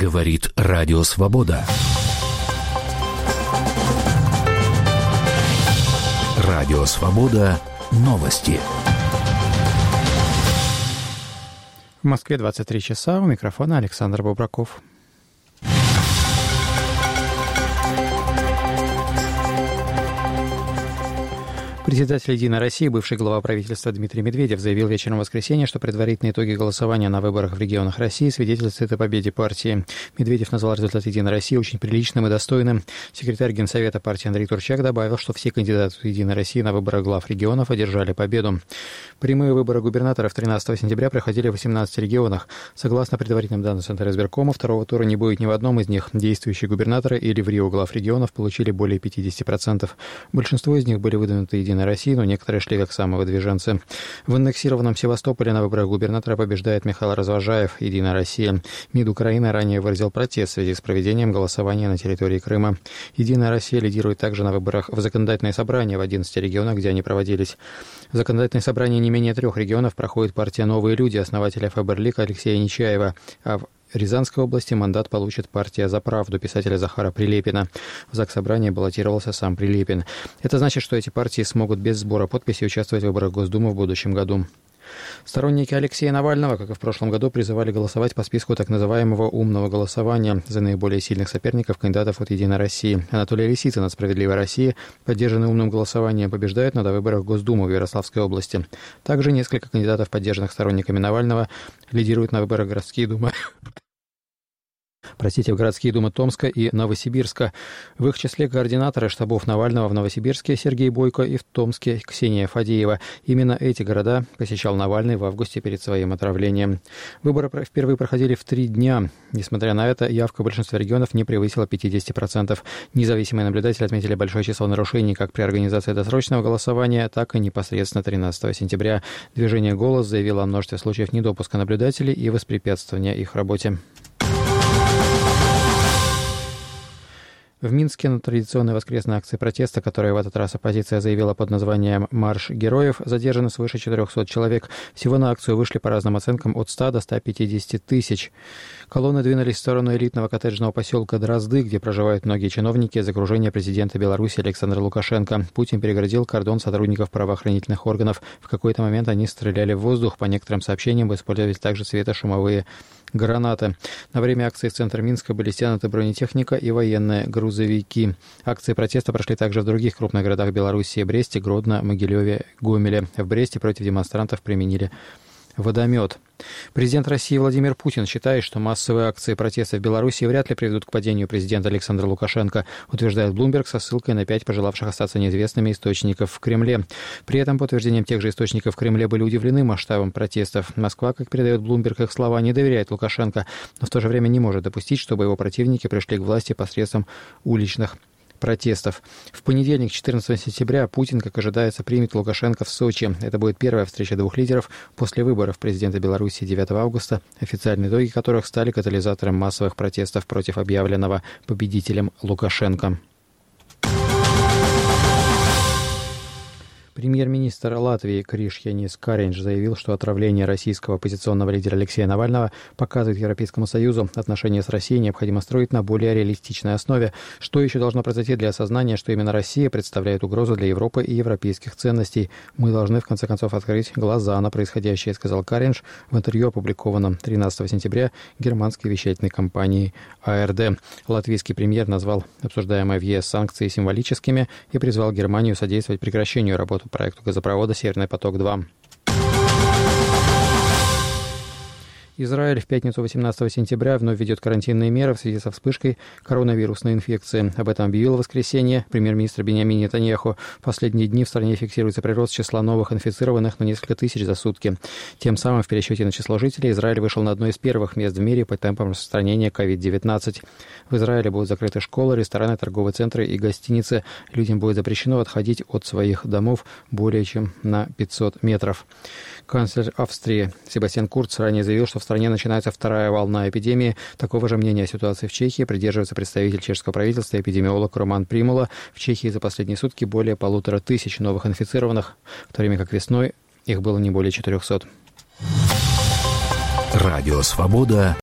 Говорит Радио Свобода. Радио Свобода. Новости. В Москве 23 часа. У микрофона Александр Бобраков. Председатель «Единой России», бывший глава правительства Дмитрий Медведев, заявил вечером в воскресенье, что предварительные итоги голосования на выборах в регионах России свидетельствуют о победе партии. Медведев назвал результат «Единой России» очень приличным и достойным. Секретарь Генсовета партии Андрей Турчак добавил, что все кандидаты «Единой России» на выборах глав регионов одержали победу. Прямые выборы губернаторов 13 сентября проходили в 18 регионах. Согласно предварительным данным Центра избиркома, второго тура не будет ни в одном из них. Действующие губернаторы или в Рио глав регионов получили более 50%. Большинство из них были выдвинуты «Единой России», но некоторые шли как самовыдвиженцы. В аннексированном Севастополе на выборах губернатора побеждает Михаил Развожаев, «Единая Россия». МИД Украины ранее выразил протест в связи с проведением голосования на территории Крыма. «Единая Россия» лидирует также на выборах в законодательные собрания в 11 регионах, где они проводились. В законодательные собрания не менее 3 регионов проходит партия «Новые люди» основателя Фаберлик Алексея Нечаева, а в Рязанской области мандат получит партия «За правду» писателя Захара Прилепина. В Заксобрании баллотировался сам Прилепин. Это значит, что эти партии смогут без сбора подписей участвовать в выборах Госдумы в будущем году. Сторонники Алексея Навального, как и в прошлом году, призывали голосовать по списку так называемого «умного голосования» за наиболее сильных соперников кандидатов от «Единой России». Анатолий Лисицын от «Справедливой России», поддержанный умным голосованием, побеждает на довыборах Госдумы в Ярославской области. Также несколько кандидатов, поддержанных сторонниками Навального, лидируют на выборах в городские думы Томска и Новосибирска. В их числе координаторы штабов Навального в Новосибирске Сергей Бойко и в Томске Ксения Фадеева. Именно эти города посещал Навальный в августе перед своим отравлением. Выборы впервые проходили в 3 дня. Несмотря на это, явка в большинстве регионов не превысила 50%. Независимые наблюдатели отметили большое число нарушений как при организации досрочного голосования, так и непосредственно 13 сентября. Движение «Голос» заявило о множестве случаев недопуска наблюдателей и воспрепятствования их работе. В Минске на традиционной воскресной акции протеста, которую в этот раз оппозиция заявила под названием «Марш героев», задержано свыше 400 человек. Всего на акцию вышли по разным оценкам от 100 до 150 тысяч. Колонны двинулись в сторону элитного коттеджного поселка Дрозды, где проживают многие чиновники из окружения президента Беларуси Александра Лукашенко. Путин перегородил кордон сотрудников правоохранительных органов. В какой-то момент они стреляли в воздух. По некоторым сообщениям использовали также светошумовые гранаты. На время акции в центр Минска были стянуты бронетехника и военные грузовики. Акции протеста прошли также в других крупных городах Беларуси: Бресте, Гродно, Могилеве, Гомеле. В Бресте против демонстрантов применили водомет. Президент России Владимир Путин считает, что массовые акции протеста в Беларуси вряд ли приведут к падению президента Александра Лукашенко, утверждает Bloomberg со ссылкой на 5 пожелавших остаться неизвестными источников в Кремле. При этом, по утверждениям тех же источников в Кремле, были удивлены масштабом протестов. Москва, как передает Bloomberg, их слова, не доверяет Лукашенко, но в то же время не может допустить, чтобы его противники пришли к власти посредством уличных протестов. В понедельник, 14 сентября, Путин, как ожидается, примет Лукашенко в Сочи. Это будет первая встреча двух лидеров после выборов президента Беларуси 9 августа, официальные итоги которых стали катализатором массовых протестов против объявленного победителем Лукашенко. Премьер-министр Латвии Кришьянис Кариньш заявил, что отравление российского оппозиционного лидера Алексея Навального показывает Европейскому Союзу, отношения с Россией необходимо строить на более реалистичной основе. Что еще должно произойти для осознания, что именно Россия представляет угрозу для Европы и европейских ценностей? Мы должны, в конце концов, открыть глаза на происходящее, сказал Кариньш в интервью, опубликованном 13 сентября германской вещательной компанией АРД. Латвийский премьер назвал обсуждаемые в ЕС санкции символическими и призвал Германию содействовать прекращению работы проекту газопровода «Северный поток-2». Израиль в пятницу 18 сентября вновь ведет карантинные меры в связи со вспышкой коронавирусной инфекции. Об этом объявил в воскресенье премьер-министр Биньямин Нетаньяху. В последние дни в стране фиксируется прирост числа новых инфицированных на несколько тысяч за сутки. Тем самым в пересчете на число жителей Израиль вышел на одно из первых мест в мире по темпам распространения COVID-19. В Израиле будут закрыты школы, рестораны, торговые центры и гостиницы. Людям будет запрещено отходить от своих домов более чем на 500 метров. Канцлер Австрии Себастьян Курц ранее заявил, что в стране начинается вторая волна эпидемии. Такого же мнения о ситуации в Чехии придерживается представитель чешского правительства, эпидемиолог Роман Примула. В Чехии за последние сутки более 1500 новых инфицированных, в то время как весной их было не более 400. Радио «Свобода».